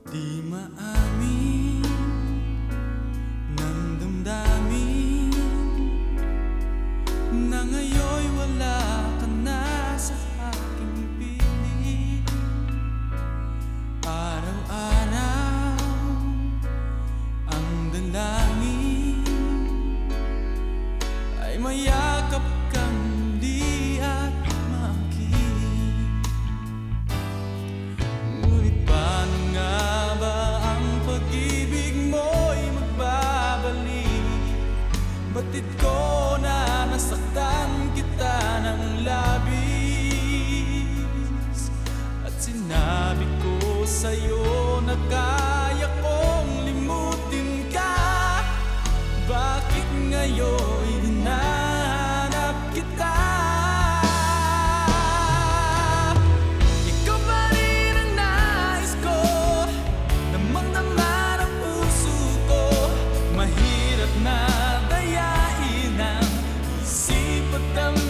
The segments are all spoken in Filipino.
Di maamin ng damdamin na ngayon'y wala ka na sa aking piling. Araw-araw ang dalangin ay mayakap kang muli at makinig. Ngunit paano nga ba ang pag-ibig mo'y magbabalik? Batid ko na nasaktan kita ng labis, at sinabi ko sa'yo na kaya kong limutin ka. Bakit ngayon hinahanap kita? Ikaw pa rin ang nais ko, damang-dama ng puso ko. Mahirap na dayain ang isip at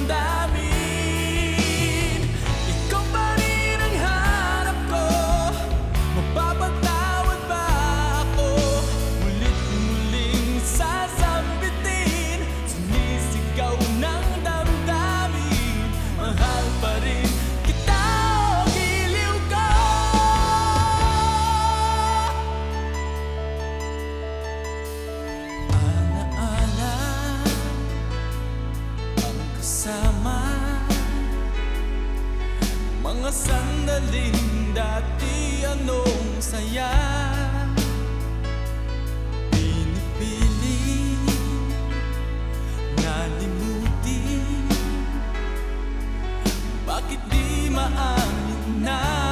damdamin. Ikaw pa rin ang hanap ko, mapapatawad ba ako? Mulit-muling sasambitin, sumisigaw ng damdamin. Mahal pa rin kita, o giliw ko. Alaala ang kasama, mga sandaling dati anong saya. Pinipili na limutin, bakit di maamin na